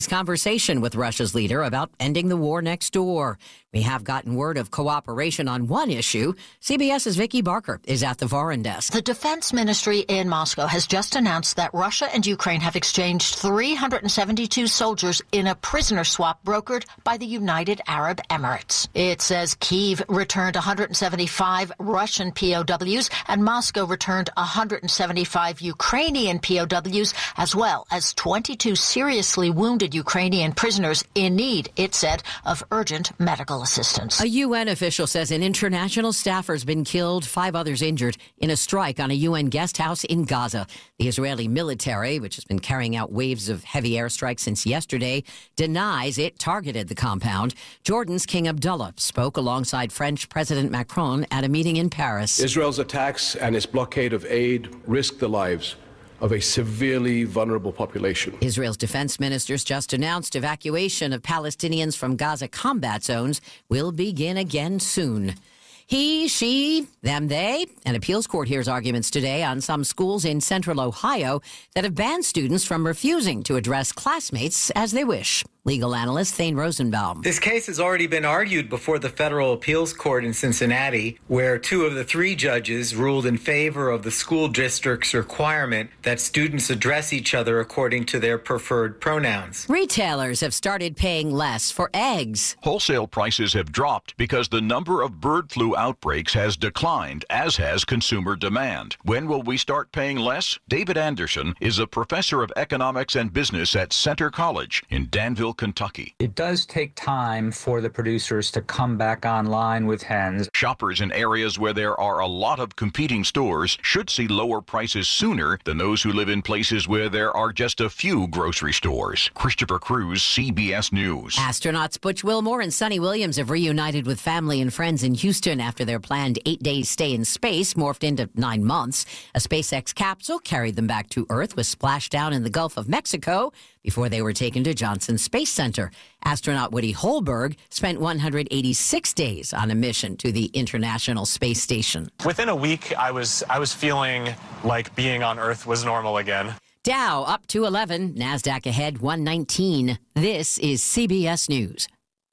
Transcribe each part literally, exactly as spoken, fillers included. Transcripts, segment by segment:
Conversation with Russia's leader about ending the war next door. We have gotten word of cooperation on one issue. CBS's Vicki Barker is at the foreign desk. The defense ministry in Moscow has just announced that Russia and Ukraine have exchanged three hundred seventy-two soldiers in a prisoner swap brokered by the United Arab Emirates. It says Kyiv returned one hundred seventy-five Russian P O Ws and Moscow returned one hundred seventy-five Ukrainian P O Ws, as well as twenty-two seriously wounded Ukrainian prisoners in need, it said, of urgent medical assistance. A U N official says an international staffer's been killed, five others injured in a strike on a U N guest house in Gaza. The Israeli military, which has been carrying out waves of heavy airstrikes since yesterday, denies it targeted the compound. Jordan's King Abdullah spoke alongside French President Macron at a meeting in Paris. Israel's attacks and its blockade of aid risk the lives of a severely vulnerable population. Israel's defense ministers just announced evacuation of Palestinians from Gaza combat zones will begin again soon. He, she, them, they. An appeals court hears arguments today on some schools in central Ohio that have banned students from refusing to address classmates as they wish. Legal analyst Thane Rosenbaum. This case has already been argued before the federal appeals court in Cincinnati, where two of the three judges ruled in favor of the school district's requirement that students address each other according to their preferred pronouns. Retailers have started paying less for eggs. Wholesale prices have dropped because the number of bird flu outbreaks has declined, as has consumer demand. When will we start paying less? David Anderson is a professor of economics and business at Center College in Danville, Kentucky. It does take time for the producers to come back online with hens. Shoppers in areas where there are a lot of competing stores should see lower prices sooner than those who live in places where there are just a few grocery stores. Christopher Cruz, C B S News. Astronauts Butch Wilmore and Sonny Williams have reunited with family and friends in Houston after their planned eight-day stay in space morphed into nine months. A SpaceX capsule carried them back to Earth, was splashed down in the Gulf of Mexico before they were taken to Johnson Space Center. Astronaut Woody Holberg spent one hundred eighty-six days on a mission to the International Space Station. Within a week, I was I was feeling like being on Earth was normal again. Dow up to eleven, NASDAQ ahead one nineteen. This is C B S News.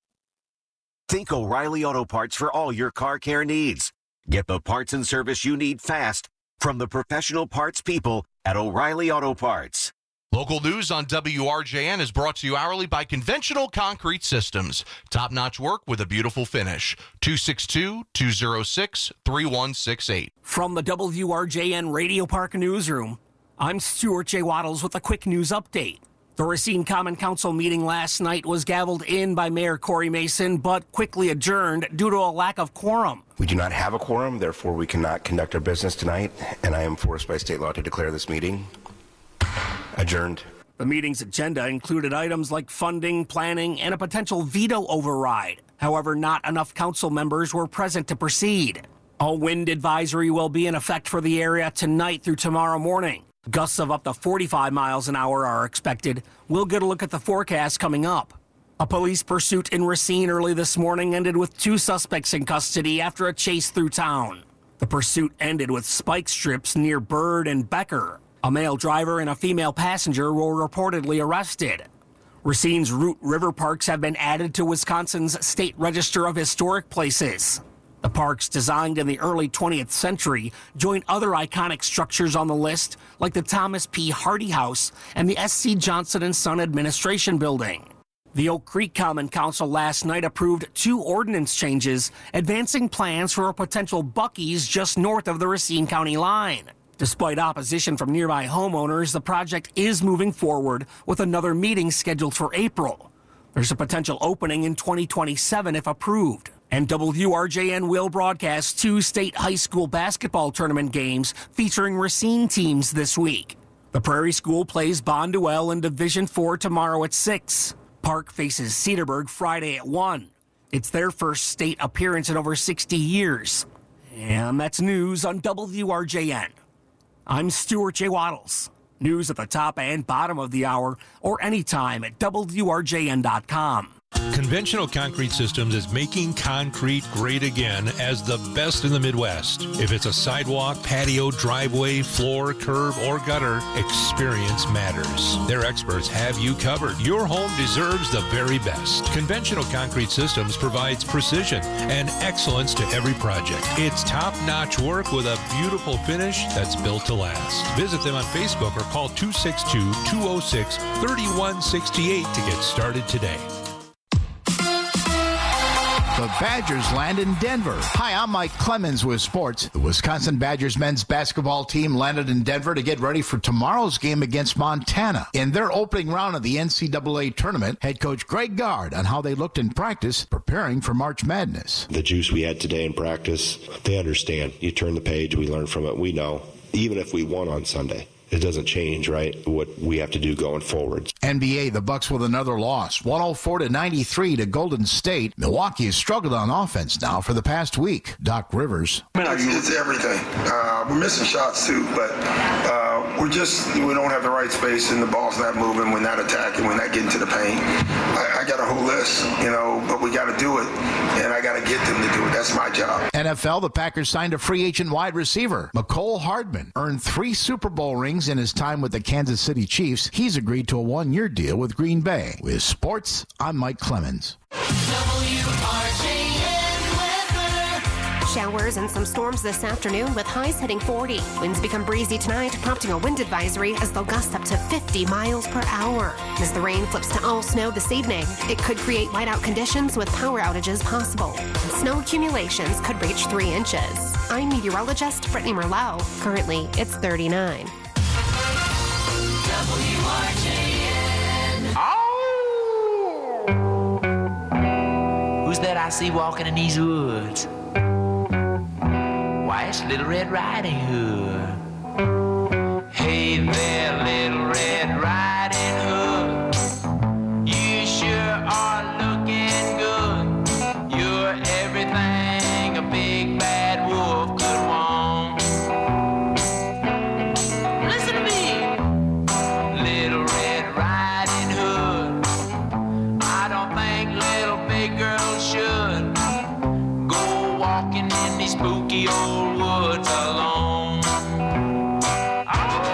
Think O'Reilly Auto Parts for all your car care needs. Get the parts and service you need fast from the professional parts people at O'Reilly Auto Parts. Local news on W R J N is brought to you hourly by Conventional Concrete Systems. Top-notch work with a beautiful finish. two six two, two oh six, three one six eight. From the W R J N Radio Park Newsroom, I'm Stuart J. Waddles with a quick news update. The Racine Common Council meeting last night was gavelled in by Mayor Corey Mason, but quickly adjourned due to a lack of quorum. We do not have a quorum, therefore we cannot conduct our business tonight, and I am forced by state law to declare this meeting adjourned. The meeting's agenda included items like funding, planning, and a potential veto override. However, not enough council members were present to proceed. A wind advisory will be in effect for the area tonight through tomorrow morning. Gusts of up to forty-five miles an hour are expected. We'll get a look at the forecast coming up. A police pursuit in Racine early this morning ended with two suspects in custody after a chase through town. The pursuit ended with spike strips near Bird and Becker. A male driver and a female passenger were reportedly arrested. Racine's Root River parks have been added to Wisconsin's State Register of Historic Places. The parks, designed in the early twentieth century, join other iconic structures on the list, like the Thomas P. Hardy House and the S C Johnson and Son Administration Building. The Oak Creek Common Council last night approved two ordinance changes, advancing plans for a potential Buc-ee's just north of the Racine County line. Despite opposition from nearby homeowners, the project is moving forward with another meeting scheduled for April. There's a potential opening in twenty twenty-seven if approved. And W R J N will broadcast two state high school basketball tournament games featuring Racine teams this week. The Prairie School plays Bonduelle in Division four tomorrow at six. Park faces Cedarburg Friday at one. It's their first state appearance in over sixty years. And that's news on W R J N. I'm Stuart J. Waddles. News at the top and bottom of the hour or anytime at W R J N dot com. Conventional Concrete Systems is making concrete great again as the best in the Midwest. If it's a sidewalk, patio, driveway, floor, curb, or gutter, experience matters. Their experts have you covered. Your home deserves the very best. Conventional Concrete Systems provides precision and excellence to every project. It's top-notch work with a beautiful finish that's built to last. Visit them on Facebook or call two six two, two oh six, three one six eight to get started today. The Badgers land in Denver. Hi, I'm Mike Clemens with sports. The Wisconsin Badgers men's basketball team landed in Denver to get ready for tomorrow's game against Montana. In their opening round of the N C double A tournament, head coach Greg Gard on how they looked in practice preparing for March Madness. The juice we had today in practice, they understand. You turn the page, we learn from it, we know. Even if we won on Sunday, it doesn't change, right, what we have to do going forward. N B A, the Bucks with another loss, one oh four to ninety-three to Golden State. Milwaukee has struggled on offense now for the past week. Doc Rivers. It's, it's everything. Uh, we're missing shots too, but uh, we're just, we don't have the right space and the ball's not moving. We're not attacking. We're not getting to the paint. I, I got a whole list, you know, but we got to do it, and I got to get them to do it. That's my job. N F L, the Packers signed a free agent wide receiver. Mecole Hardman earned three Super Bowl rings in his time with the Kansas City Chiefs. He's agreed to a one-year deal with Green Bay. With sports, I'm Mike Clemens. Showers and some storms this afternoon with highs hitting forty. Winds become breezy tonight, prompting a wind advisory as they'll gust up to fifty miles per hour. As the rain flips to all snow this evening, it could create whiteout conditions with power outages possible. And snow accumulations could reach three inches. I'm meteorologist Brittany Merlot. Currently, it's thirty-nine. W R J N. Oh! Who's that I see walking in these woods? Why, it's Little Red Riding Hood. Hey there, Little Red Riding Hood. You sure are looking good. You're everything a big bad wolf could want. Listen to me. Little Red Riding Hood. I don't think little big girls should go walking in these spooky old woods alone. Oh,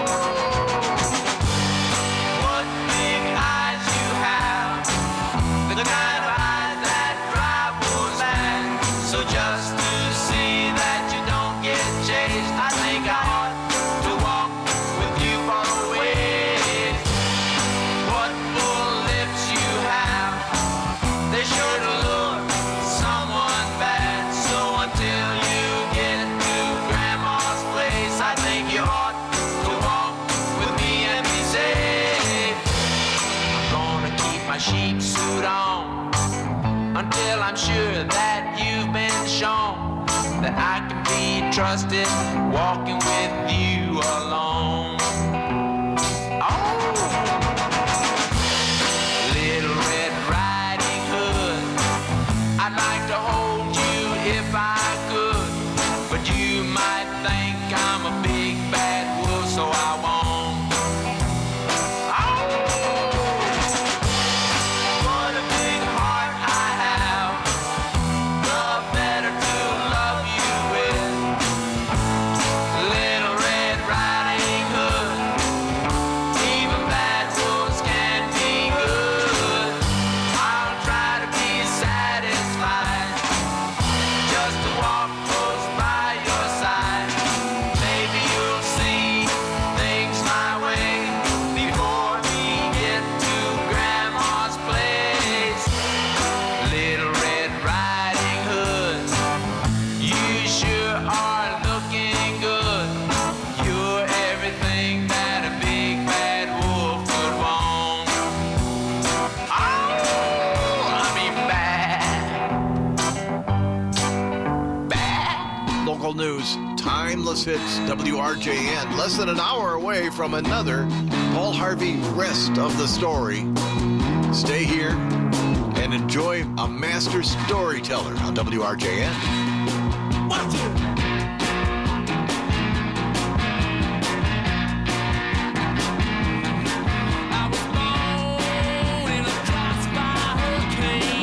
what big eyes you have, the kind of eyes that drive wolves mad. So just to see that you don't get chased, I think I ought to walk with you for a ways. What full lips you have, they sure to look someone bad. So until you get to Grandma's place, I think you ought to walk with me and be safe. I'm gonna keep my sheep suit on until I'm sure that you've been shown that I can be trusted walking with you alone. Oh, Little Red Riding Hood, I'd like to hold you if I could, but you might think I'm a big bad wolf, so I won't. Oh, what a big heart I have, the better to love you with. Little Red Riding Hood, even bad wolves can be good. I'll try to be satisfied just to walk close by your side. Maybe you'll see things my way before we get to Grandma's place. Little Red Riding Hood, you sure are looking good. You're everything that a big bad wolf could want. Oh, I mean bad. Local news, timeless hits, W R J N. Less than an hour away from another Paul Harvey rest of the story. Stay here and enjoy a master storyteller on W R J N. Watch it. I was born in a crossfire hurricane.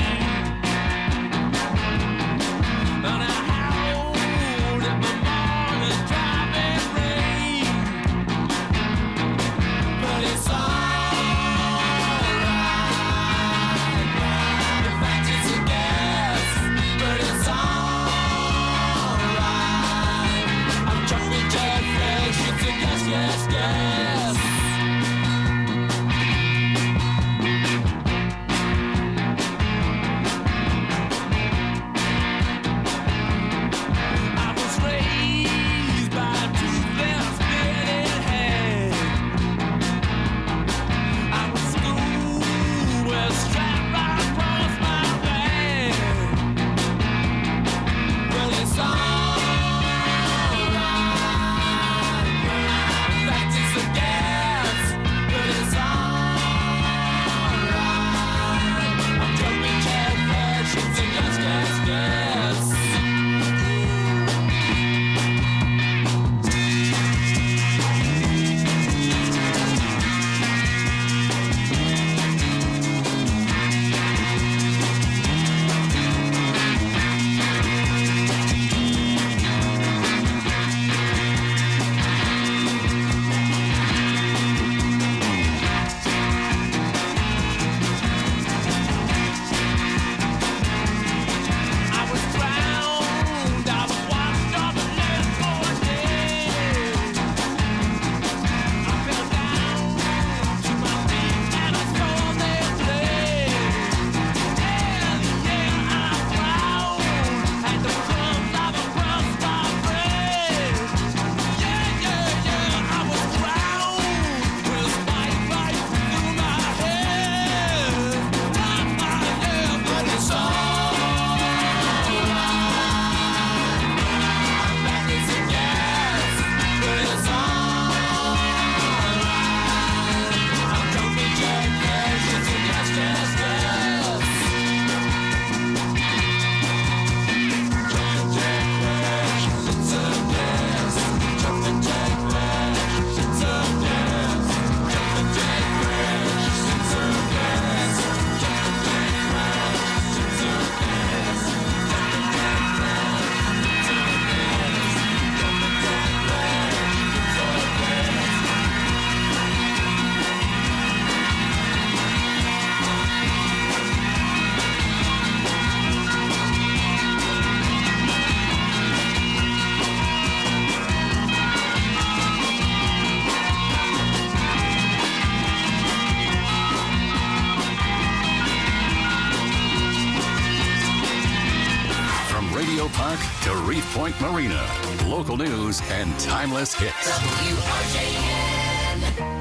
Park to Reef Point Marina. Local news and timeless hits. W R J N.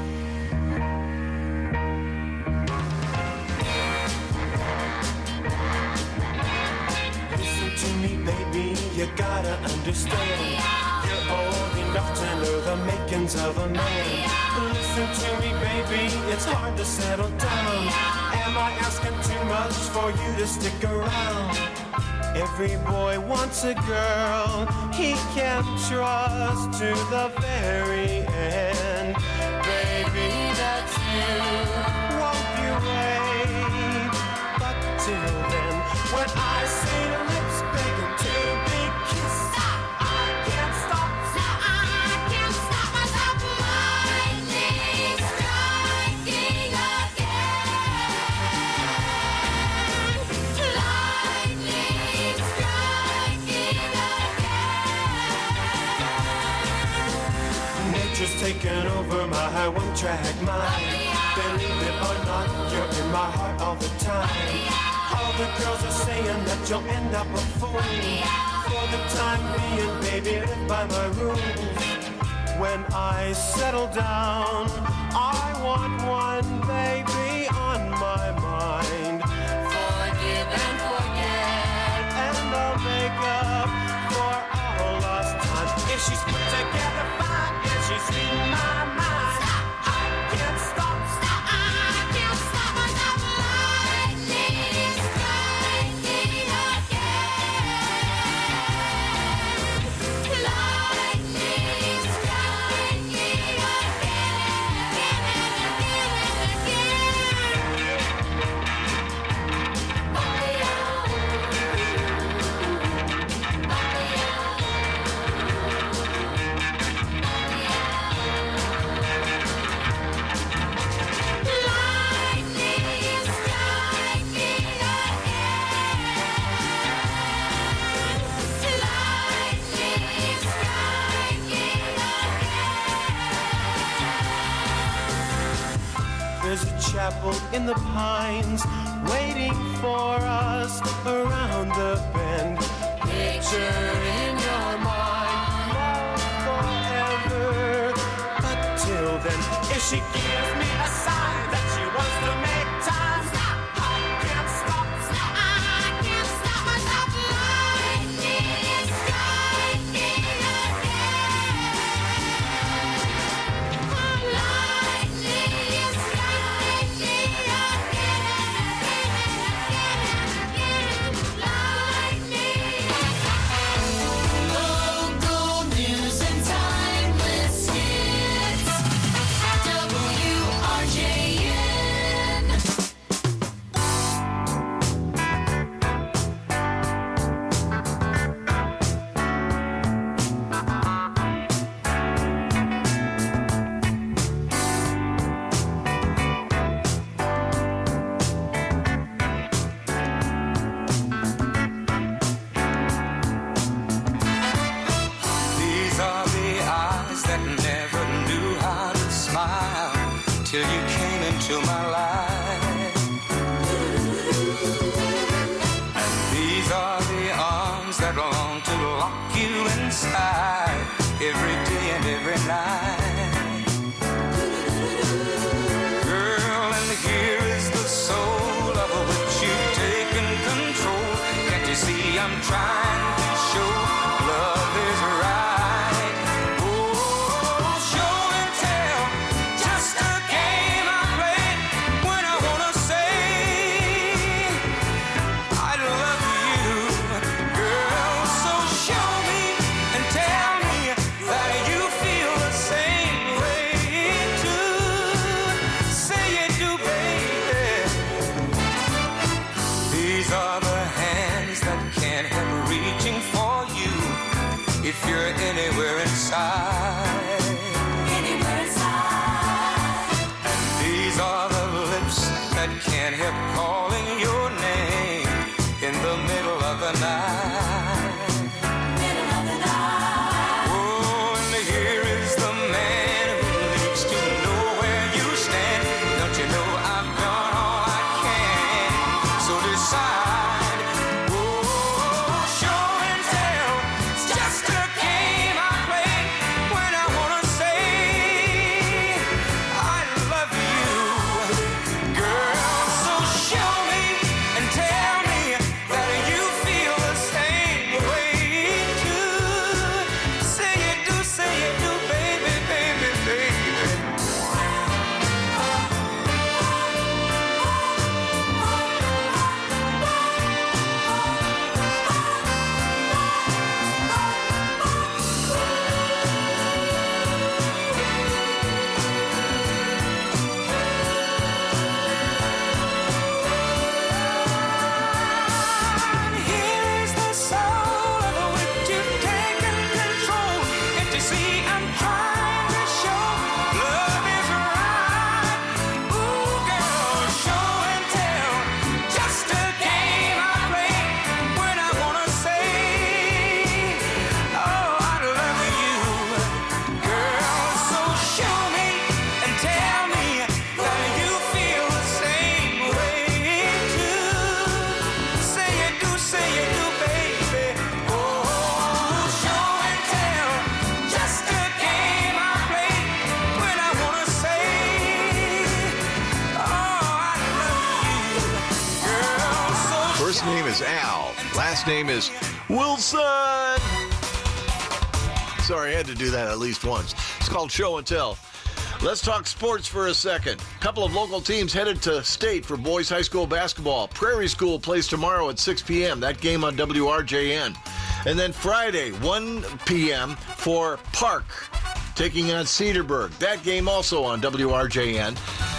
Listen to me, baby, you gotta understand. You're old enough to know the makings of a man. Listen to me, baby, it's hard to settle down. Am I asking too much for you to stick around? Every boy wants a girl he can trust to the very end. Baby, that's you. Won't you wait? But till then, when I see lips begging to be kissed, I can't stop. I can't stop myself. Lightning striking again. Lightning striking again. Nature's taken over my one-track mind. Believe it or not, you're in my heart all the time. All the girls are saying that you'll end up a fool. For the time being, baby, live by my rules. When I settle down, I want one baby on my mind. Forgive and forget, and I'll make up for all lost time. If she's put together fine, and she's reading my mind, I can't stop. I can't stop myself. Lightning striking again. Lightning striking There's a chapel in the pines waiting for us around the bend. Picture in your mind, love forever. But till then, if she gives me a sign that she wants to make time, I can't stop. I can't stop myself. Lightning striking again. Lightning striking again. Local news and timeless hits. W R J N. These are the eyes that never knew how to smile till you came into my life. And these are the arms that long to lock you inside every day and every night. Girl, and here is the soul of which you've taken control. Can't you see I'm trying to show love is right? Oh, show and tell, just a game I play when I wanna say I love you, girl. So show me and tell me that you feel the same way too. Say you do, baby. These are the hands that can't help reaching for you if you're anywhere inside. Anywhere inside. And these are the lips that can't help calling your name in the middle of the night. Middle of the night. Oh, and here is the man who needs to know where you stand. Don't you know I've done all I can? So decide. Oh, show and tell, First name is Al. Last name is Wilson. Sorry, I had to do that at least once. It's called Show and Tell. Let's talk sports for a second. A couple of local teams headed to state for boys high school basketball. Prairie School plays tomorrow at six p.m. That game on W R J N. And then Friday, one p.m. for Park taking on Cedarburg. That game also on W R J N.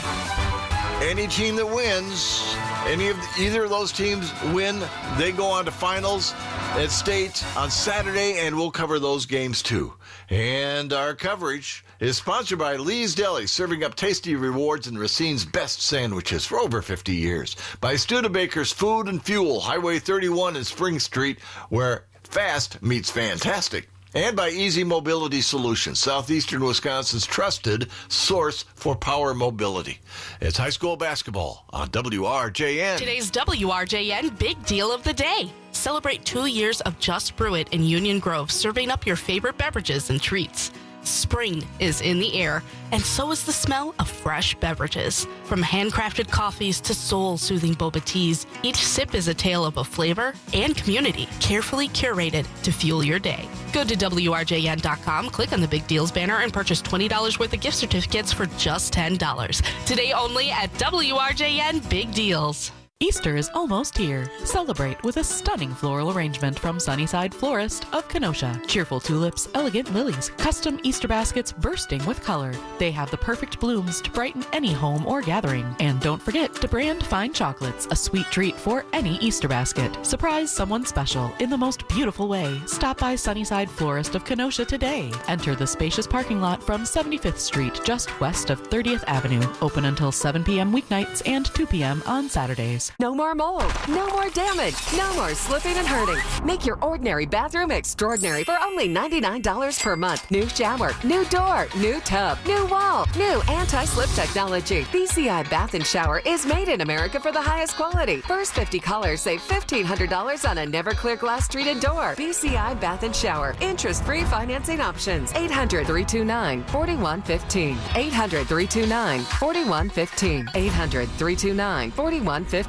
Any team that wins, any of either of those teams win, they go on to finals at state on Saturday, and we'll cover those games too. And our coverage is sponsored by Lee's Deli, serving up tasty rewards and Racine's best sandwiches for over fifty years. By Studebaker's Food and Fuel, Highway thirty-one and Spring Street, where fast meets fantastic. And by Easy Mobility Solutions, Southeastern Wisconsin's trusted source for power mobility. It's high school basketball on W R J N. Today's W R J N Big Deal of the Day. Celebrate two years of Just Brew It in Union Grove, serving up your favorite beverages and treats. Spring is in the air, and so is the smell of fresh beverages. From handcrafted coffees to soul-soothing boba teas, each sip is a tale of a flavor and community, carefully curated to fuel your day. Go to W R J N dot com, click on the Big Deals banner, and purchase twenty dollars worth of gift certificates for just ten dollars. Today only at W R J N Big Deals. Easter is almost here. Celebrate with a stunning floral arrangement from Sunnyside Florist of Kenosha. Cheerful tulips, elegant lilies, custom Easter baskets bursting with color. They have the perfect blooms to brighten any home or gathering. And don't forget to brand fine chocolates, a sweet treat for any Easter basket. Surprise someone special in the most beautiful way. Stop by Sunnyside Florist of Kenosha today. Enter the spacious parking lot from seventy-fifth Street, just west of thirtieth Avenue. Open until seven p.m. weeknights and two p.m. on Saturdays. No more mold, no more damage, no more slipping and hurting. Make your ordinary bathroom extraordinary for only ninety-nine dollars per month. New shower, new door, new tub, new wall, new anti-slip technology. B C I Bath and Shower is made in America for the highest quality. First fifty callers save fifteen hundred dollars on a Never-Clear glass treated door. B C I Bath and Shower. Interest-free financing options. eight hundred, three two nine, four one one five. eight hundred, three two nine, four one one five. eight hundred, three two nine, four one one five.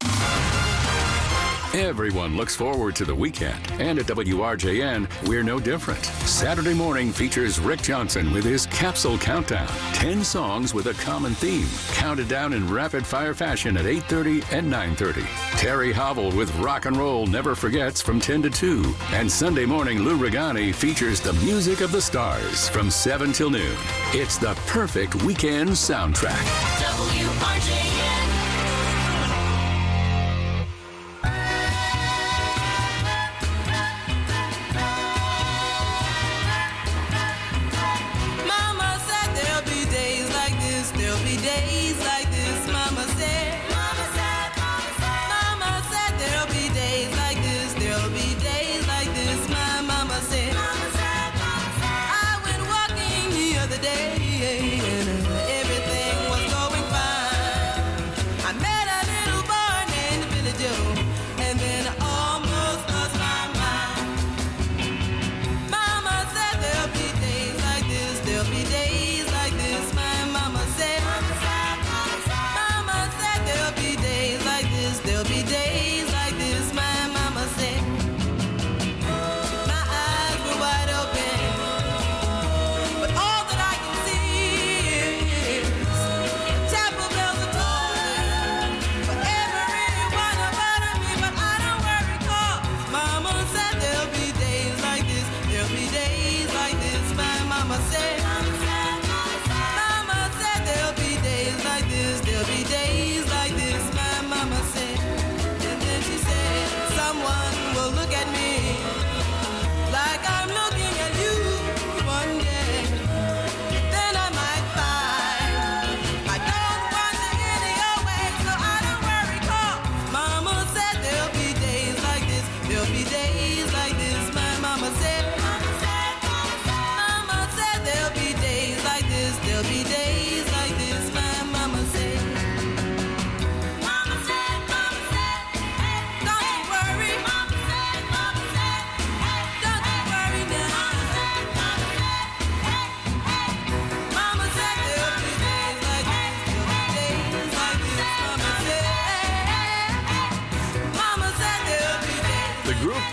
Everyone looks forward to the weekend, and at W R J N, we're no different. Saturday morning features Rick Johnson with his Capsule Countdown. ten songs with a common theme, counted down in rapid-fire fashion at eight thirty and nine thirty. Terry Hobble with Rock and Roll Never Forgets from ten to two. And Sunday morning, Lou Regani features the music of the stars from seven till noon. It's the perfect weekend soundtrack. W R J N. Everything was going fine.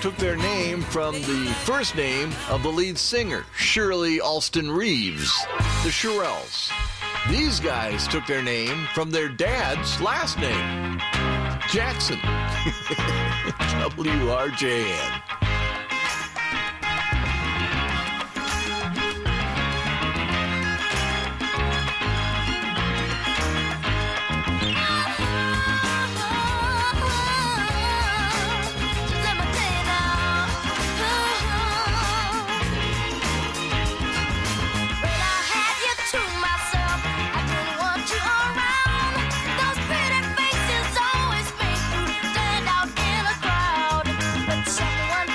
took their name from the first name of the lead singer, Shirley Alston Reeves, the Shirelles. These guys took their name from their dad's last name, Jackson. W R J N. Someone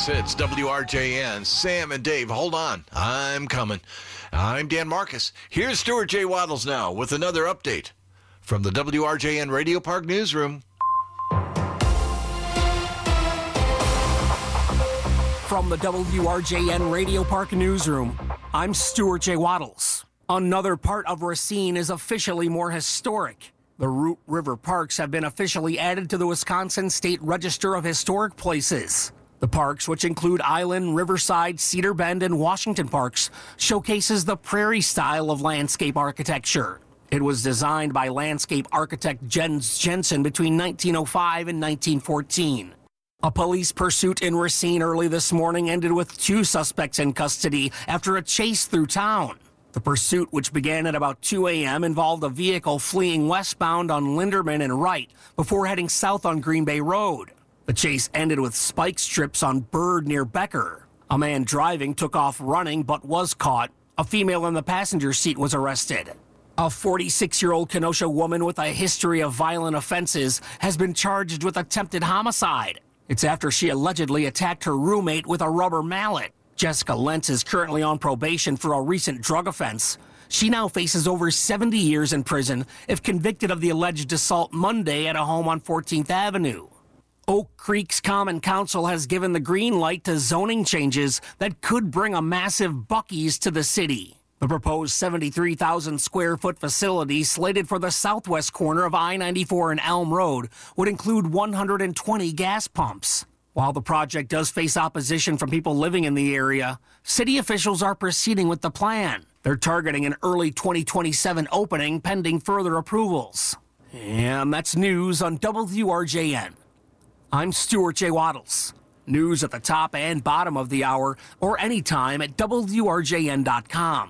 Dallas, it's W R J N. Sam and Dave, hold on. I'm coming. I'm Dan Marcus. Here's Stuart J. Waddles now with another update from the W R J N Radio Park Newsroom. From the W R J N Radio Park Newsroom, I'm Stuart J. Waddles. Another part of Racine is officially more historic. The Root River Parks have been officially added to the Wisconsin State Register of Historic Places. The parks, which include Island, Riverside, Cedar Bend, and Washington Parks, showcases the prairie style of landscape architecture. It was designed by landscape architect Jens Jensen between nineteen oh five and nineteen fourteen. A police pursuit in Racine early this morning ended with two suspects in custody after a chase through town. The pursuit, which began at about two a.m., involved a vehicle fleeing westbound on Linderman and Wright before heading south on Green Bay Road. The chase ended with spike strips on Bird near Becker. A man driving took off running but was caught. A female in the passenger seat was arrested. A forty-six-year-old Kenosha woman with a history of violent offenses has been charged with attempted homicide. It's after she allegedly attacked her roommate with a rubber mallet. Jessica Lentz is currently on probation for a recent drug offense. She now faces over seventy years in prison if convicted of the alleged assault Monday at a home on fourteenth Avenue. Oak Creek's Common Council has given the green light to zoning changes that could bring a massive Buc-ee's to the city. The proposed seventy-three thousand square foot facility slated for the southwest corner of I ninety-four and Elm Road would include one hundred twenty gas pumps. While the project does face opposition from people living in the area, city officials are proceeding with the plan. They're targeting an early twenty twenty-seven opening pending further approvals. And that's news on W R J N. I'm Stuart J. Waddles. News at the top and bottom of the hour or anytime at W R J N dot com.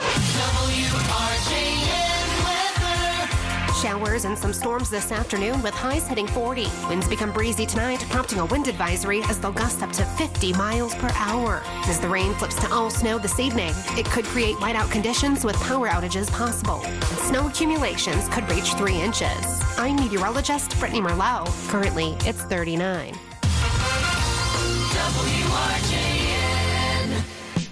W R J N weather. Showers and some storms this afternoon with highs hitting forty. Winds become breezy tonight, prompting a wind advisory as they'll gust up to fifty miles per hour. As the rain flips to all snow this evening, it could create whiteout conditions with power outages possible. And snow accumulations could reach three inches. I'm meteorologist Brittany Merlot. Currently, it's thirty-nine. W R J N.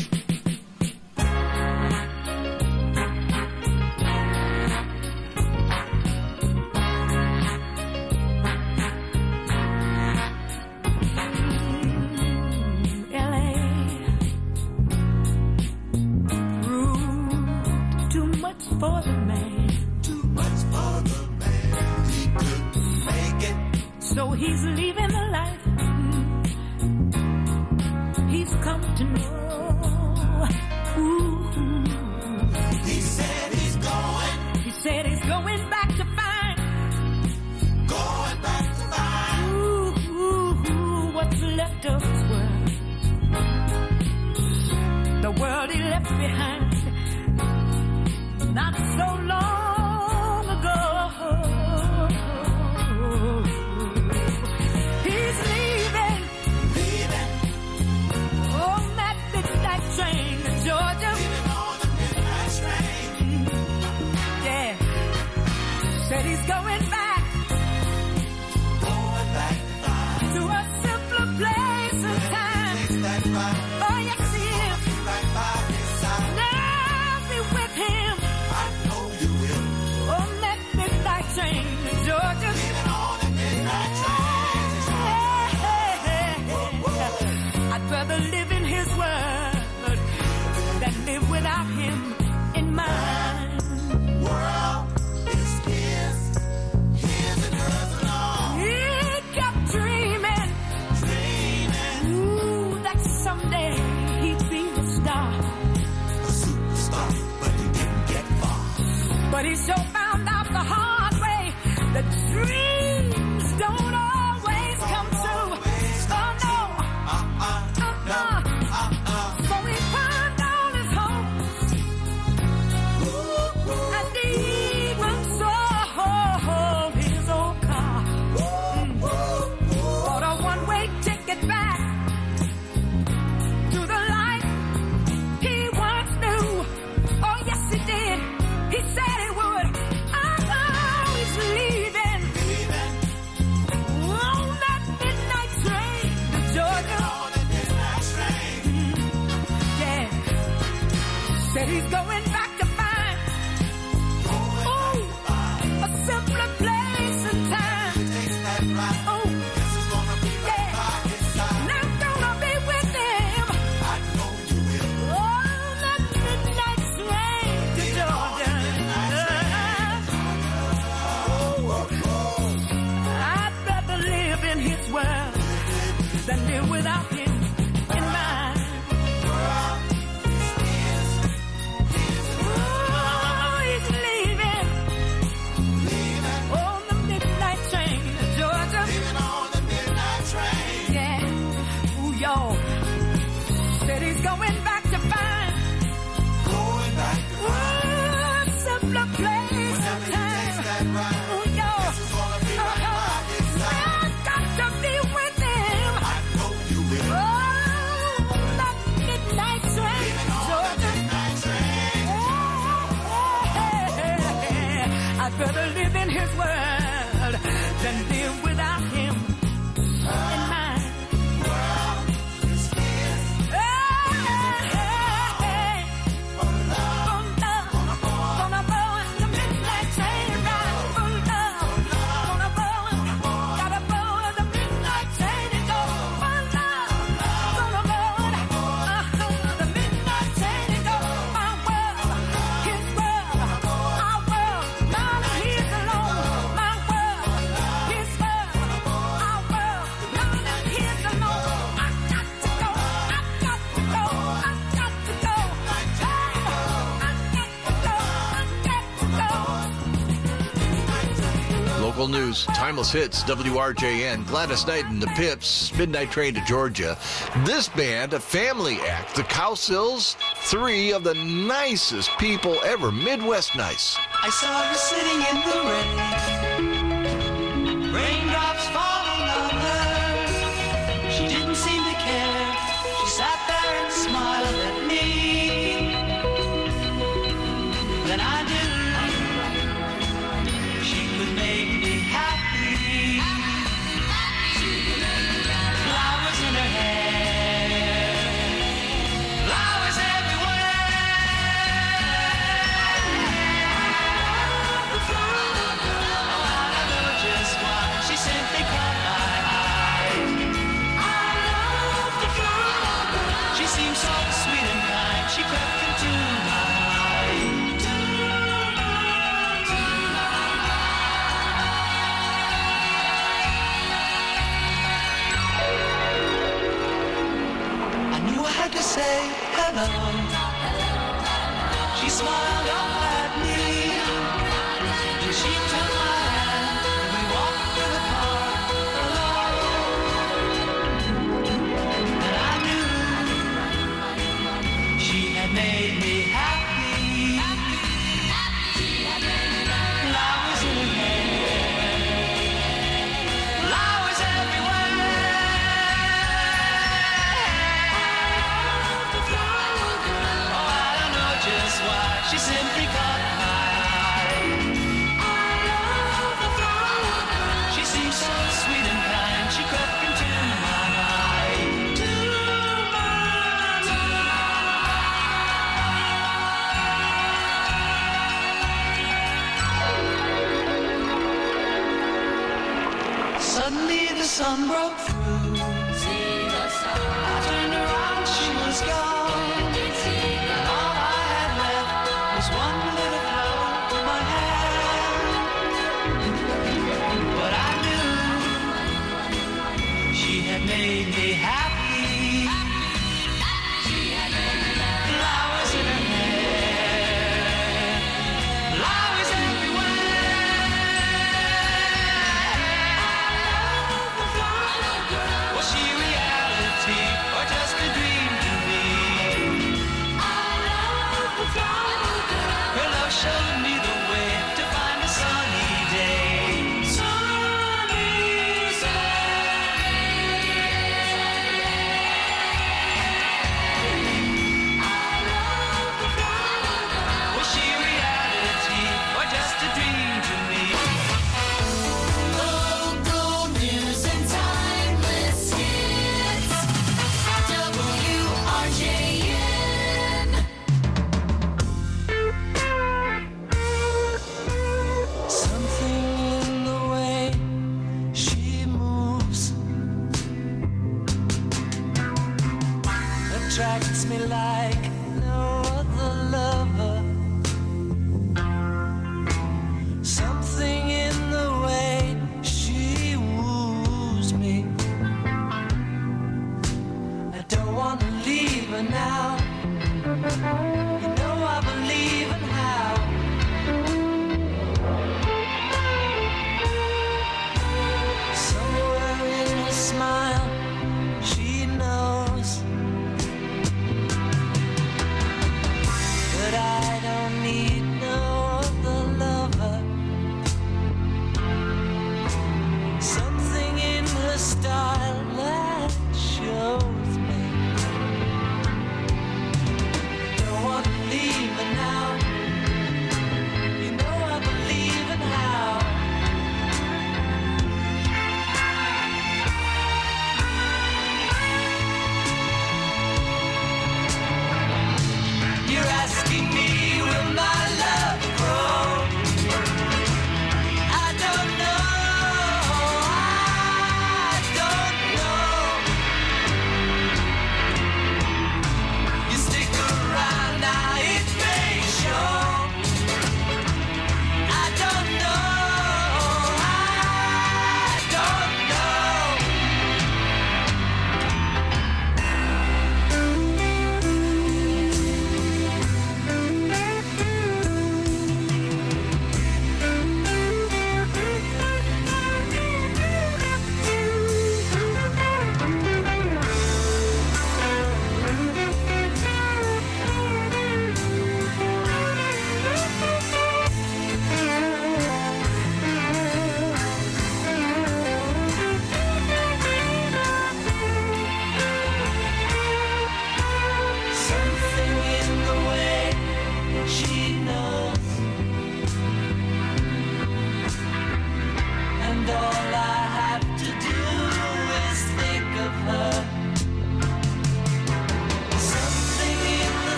L A proved too much for the man. Too much for the man. He couldn't make it. So he's leaving the life he's come to know. Ooh. He said he's going. He said he's going back to find. Going back to find. Ooh, ooh, ooh, what's left of his world. The world he left behind. Not so long ago. He's leaving. Leaving. On that midnight train to Georgia. Leaving on the midnight train. Mm, yeah. Said he's going back. Going back to a simpler place and time. Oh, yes, he is. Right by his side. Now be with him. I know you will. On that midnight train to Georgia. Leaving on the midnight train. I'd rather live in his world than live without him in mine. World is his. Local news, timeless hits, W R J N, Gladys Knight and the Pips, Midnight Train to Georgia. This band, a family act, the Cowsills, three of the nicest people ever, Midwest nice. I saw you sitting in the rain, raindrops falling on her. She didn't seem to care. She sat there and smiled at me. Then I knew she could make me happy. Flowers in her hair, flowers everywhere. The flower girl, oh, I don't know just why. She simply caught my eye. I love the flower girl. She seemed so sweet and kind. She crept into my mind. I knew I had to say hello. She smiled up at me. Then she took my hand and we walked through the park alone. And I knew she had made me happy. Flowers in her hair, flowers everywhere. The flower girl, oh, I don't know just why. She simply caught my eye. I love the flower girl. She seemed so sweet and kind. She crept into my mind. To Suddenly the sun broke through. I turned around, she was gone. And all I had left was one little flower in my hand. But I knew she had made me happy. Flowers in her hair, flowers everywhere. Was she reality or just a dream to me?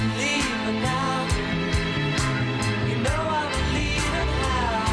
believe her now. You know I believe her now.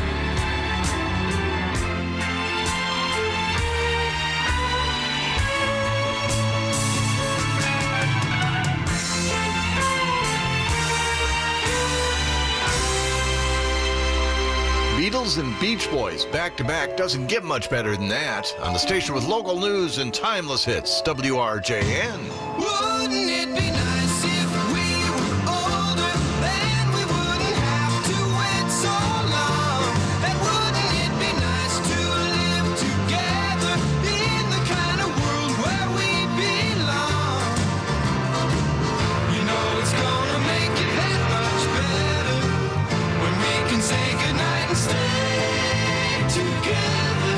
Beatles and Beach Boys back to back doesn't get much better than that. On the station with local news and timeless hits, W R J N. Wouldn't it be nice if we were older, then we wouldn't have to wait so long? And wouldn't it be nice to live together in the kind of world where we belong? You know it's gonna make it that much better when we can say goodnight and stay together.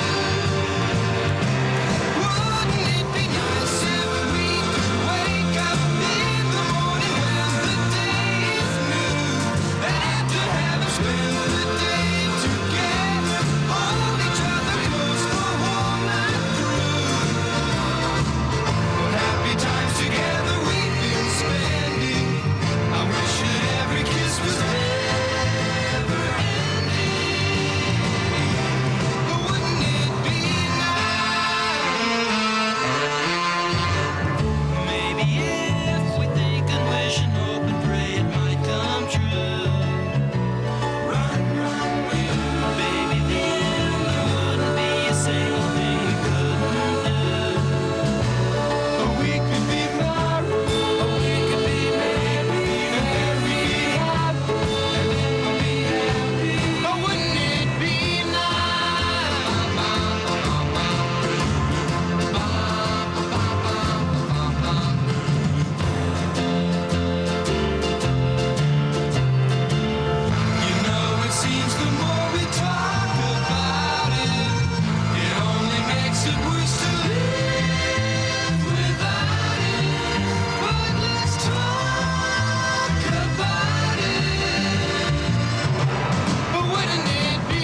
Wouldn't it be nice if we could wake up in the morning when the day is new, and after having spent the day together, hold each other close the whole night through? Happy times together we've been spending. I wish that every kiss was never ending. But wouldn't it be nice? Maybe if we think and wish and hope and pray it might come true. Run, run, run, baby, then there wouldn't be a single thing we couldn't do. Or we could be married, or we could be married, and then we'd be happy, and then we'd be happy. But wouldn't it be You know, it seems the more we talk about it, it only makes it worse to live without it. But let's talk about it. But wouldn't it be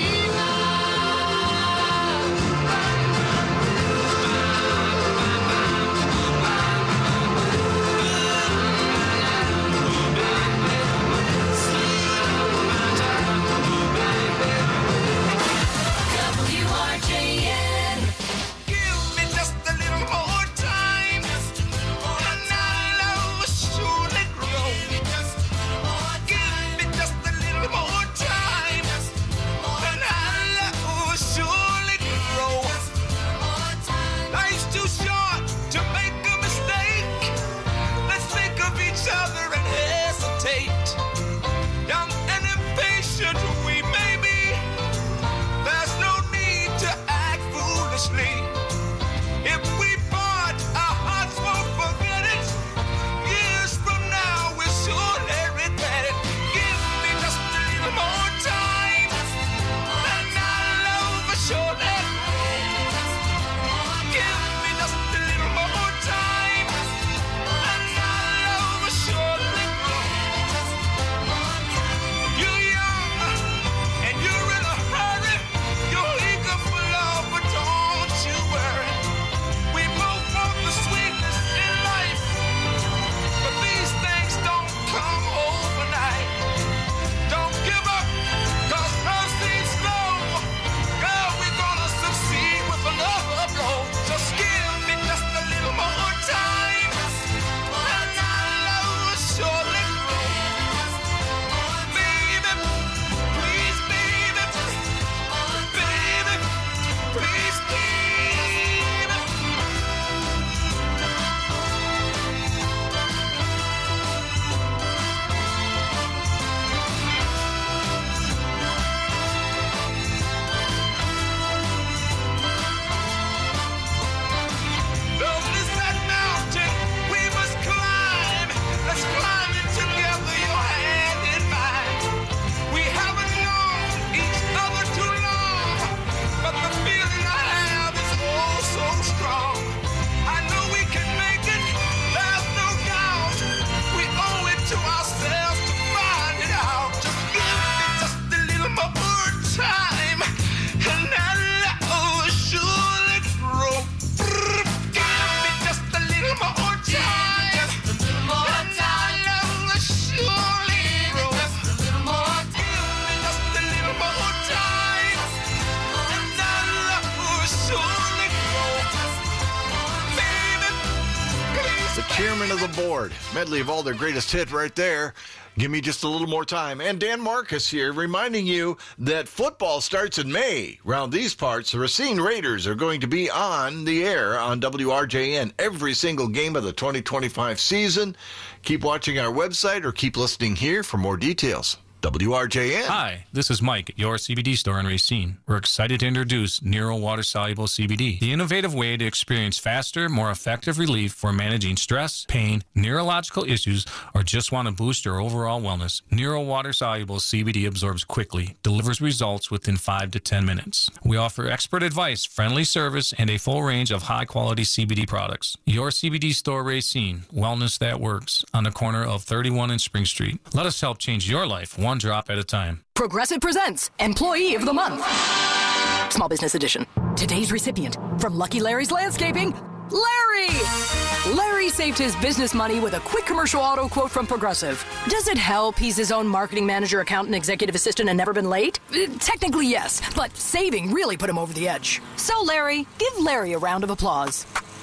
W R J N? Give me just a little more time, and our love will surely grow. Give me just a little more time, and our love will surely grow. Life's too short to make a mistake. Let's think of each other and hesitate. Young and impatient we may be, there's no need to act foolishly. If we part, our hearts won't forget it. Years from now, we'll surely regret it. Give me just a little more time, and our love will surely grow. Give me just a little more time, and our love will surely grow. Billboard. Medley of all their greatest hit right there. Give me just a little more time. And Dan Marcus here reminding you that football starts in May. Around these parts, the Racine Raiders are going to be on the air on W R J N every single game of the twenty twenty-five season. Keep watching our website or keep listening here for more details. W R J N. Hi, this is Mike at your C B D store in Racine. We're excited to introduce Nero Water Soluble C B D, the innovative way to experience faster, more effective relief for managing stress, pain, neurological issues, or just want to boost your overall wellness. Nero Water Soluble C B D absorbs quickly, delivers results within five to ten minutes. We offer expert advice, friendly service, and a full range of high-quality C B D products. Your C B D store Racine, wellness that works, on the corner of thirty-one and Spring Street. Let us help change your life one drop at a time. Progressive presents Employee of the Month. Small Business Edition. Today's recipient from Lucky Larry's Landscaping, Larry! Larry saved his business money with a quick commercial auto quote from Progressive. Does it help he's his own marketing manager, accountant, executive assistant, and never been late? Uh, technically, yes, but saving really put him over the edge. So, Larry, give Larry a round of applause.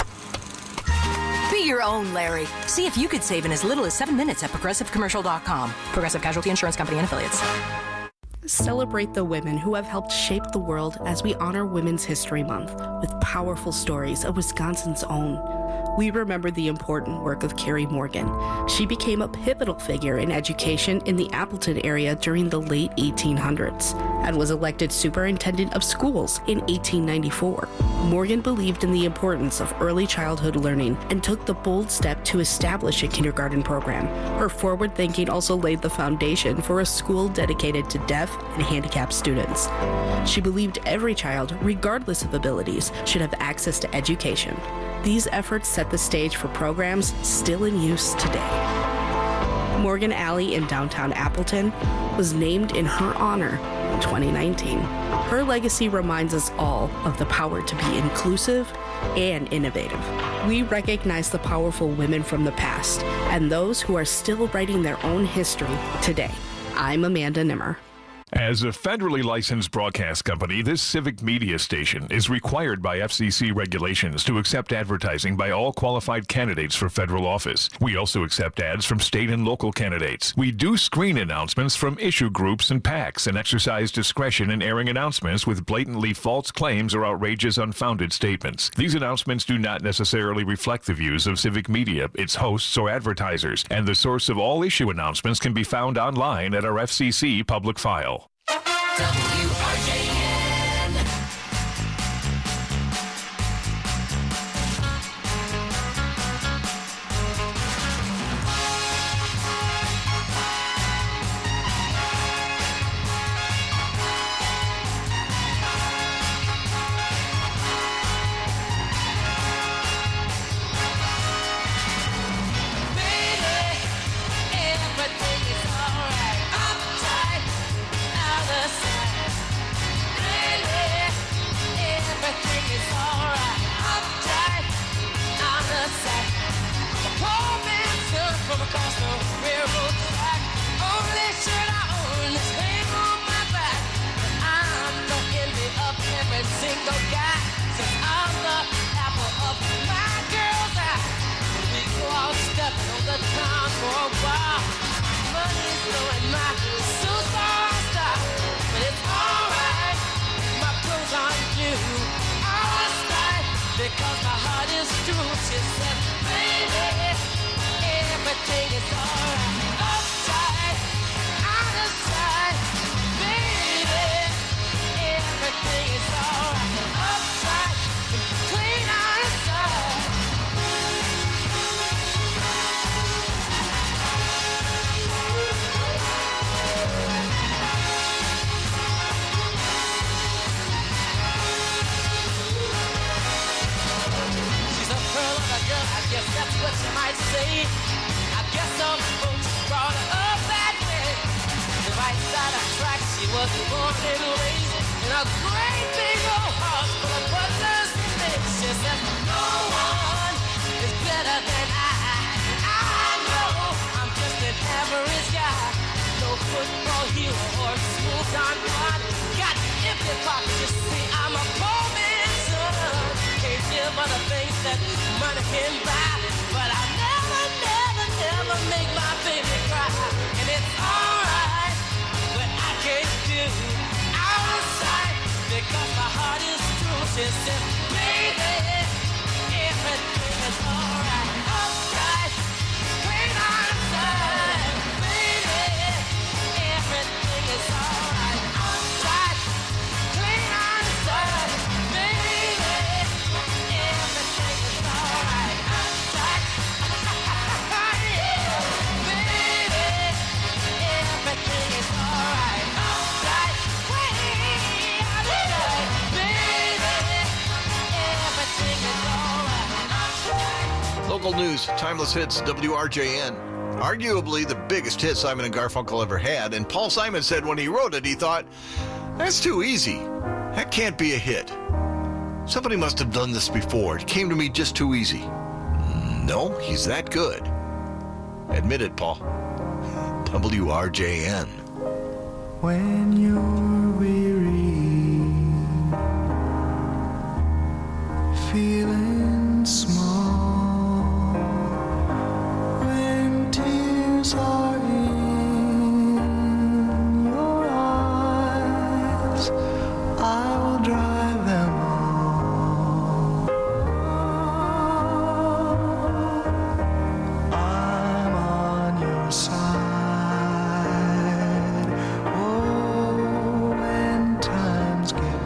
Be your own Larry. See if you could save in as little as seven minutes at progressive commercial dot com. Progressive Casualty Insurance Company and Affiliates. Celebrate the women who have helped shape the world as we honor Women's History Month with powerful stories of Wisconsin's own. We remember the important work of Carrie Morgan. She became a pivotal figure in education in the Appleton area during the late eighteen hundreds and was elected superintendent of schools in eighteen ninety-four. Morgan believed in the importance of early childhood learning and took the bold step to establish a kindergarten program. Her forward thinking also laid the foundation for a school dedicated to deaf and handicapped students. She believed every child, regardless of abilities, should have access to education. These efforts set the stage for programs still in use today. Morgan Alley in downtown Appleton was named in her honor in twenty nineteen. Her legacy reminds us all of the power to be inclusive and innovative. We recognize the powerful women from the past and those who are still writing their own history today. I'm Amanda Nimmer. As a federally licensed broadcast company, this civic media station is required by F C C regulations to accept advertising by all qualified candidates for federal office. We also accept ads from state and local candidates. We do screen announcements from issue groups and PACs and exercise discretion in airing announcements with blatantly false claims or outrageous unfounded statements. These announcements do not necessarily reflect the views of civic media, its hosts, or advertisers, and the source of all issue announcements can be found online at our F C C public file. W R J N. Because my heart is true, she said, baby, everything is alright. Upside, out of sight, baby, everything is alright. Upside, clean out of sight. I guess that's what you might say. I guess some folks brought her up that way. The right side of track, she was born and raised in a great big old house full of butlers and maids. She says, no one is better than I. I know I'm just an average guy. No football hero or smooth on God. Got empty pockets, you see, I'm a poor man's son. Can't give other things that money can buy, but I'll never, never, never make my baby cry. And it's alright, but I can't do out of sight because my heart is true. She says, baby, everything is alright. Alright, clean on inside. Baby, everything is alright. Alright, clean on inside. Baby, everything is alright. Alright, yeah. Baby, everything is alright. Alright, way out of sight. Baby, everything is alright. Local news, Timeless Hits, W R J N. Arguably the biggest hit Simon and Garfunkel ever had, and Paul Simon said when he wrote it, he thought, that's too easy. That can't be a hit. Somebody must have done this before. It came to me just too easy. No, he's that good. Admit it, Paul. W R J N. When you're weary, feeling small, when tears are in your eyes, I will dry them all. I'm on your side. Oh, when times get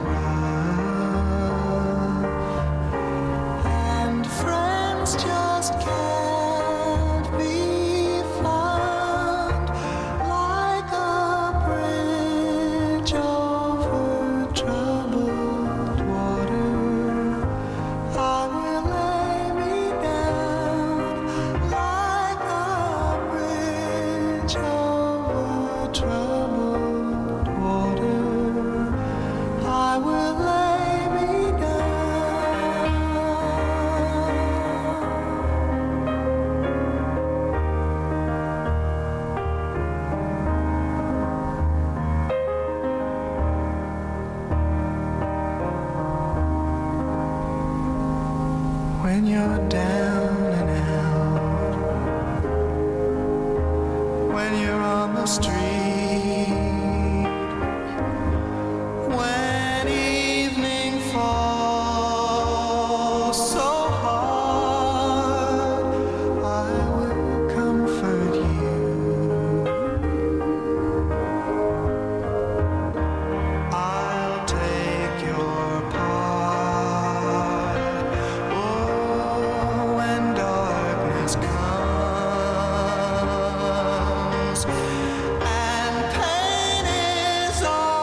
rough and friends just can't be found, like a bridge over troubled water, I will lay me down. Like a bridge over troubled water, I will lay me down. When you're down and out, when you're on the street, when evening falls so hard, I will comfort you. I'll take your part. Oh, when darkness comes and pain is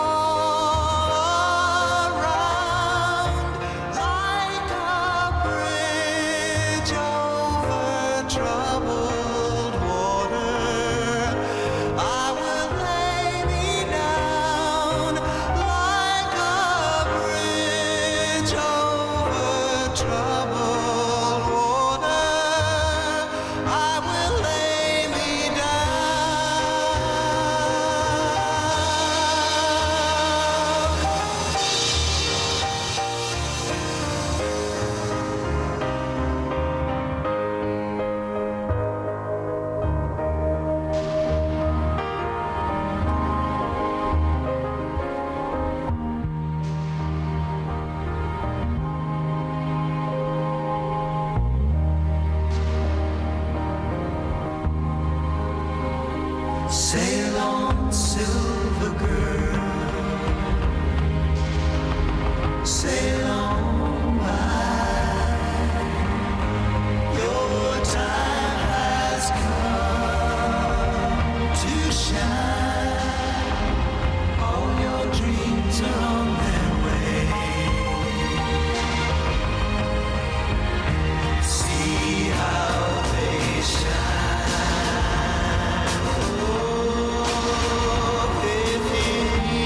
all around, like a bridge over troubled water, I will lay me down. Like a bridge over troubled water, I will lay me down. Sail on, silver girl. Sail on by. Your time has come to shine. All your dreams are on their way. See how they shine. Oh, if you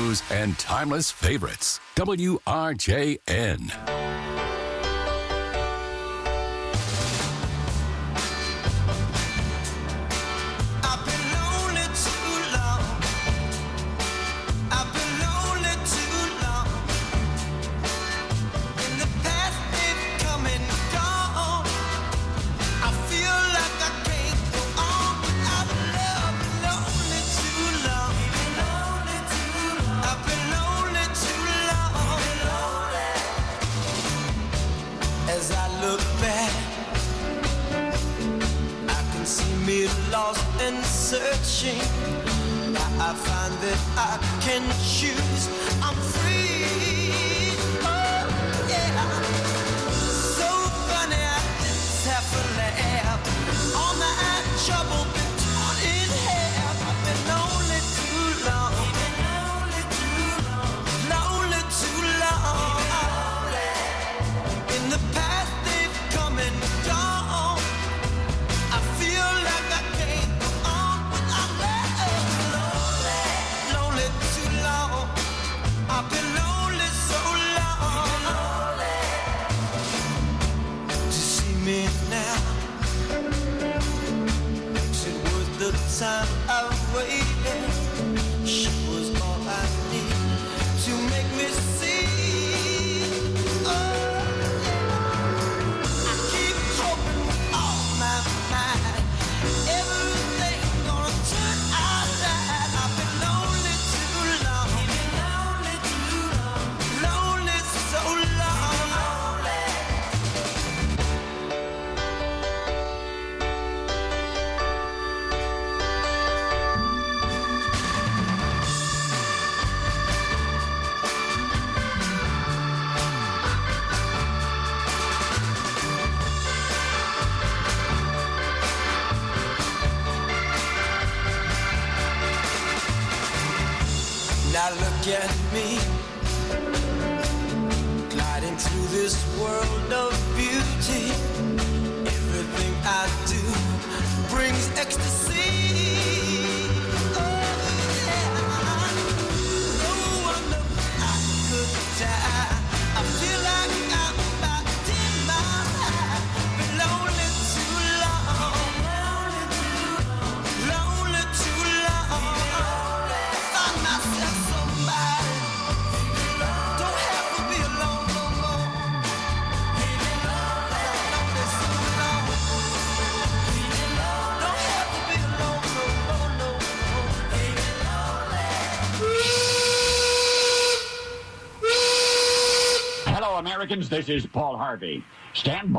news, and timeless favorites. W R J N. Searching, now I find that I can choose. I'm free. Oh, yeah. So funny, I just have to laugh. All my trouble been torn in half. I've been lonely too long. Lonely too long. Lonely too long. In the past, they've come and gone. I feel like I can't. I've been lonely so long. To see me now, makes it worth the time I waited. She was all I need to make me see. Oh, I keep hoping with all my mind, everything gonna turn out right. I've been lonely too long. Now look at me, gliding through this world of beauty. Everything I do brings ecstasy. Oh, yeah. No wonder I could die. I feel like I'm about to my high. Been lonely too long. Lonely too long. Find myself somebody. Don't have to be alone no more. Lonely so long. Don't have to be alone no more, no Hello, Americans. This is Paul Harvey. Stand by.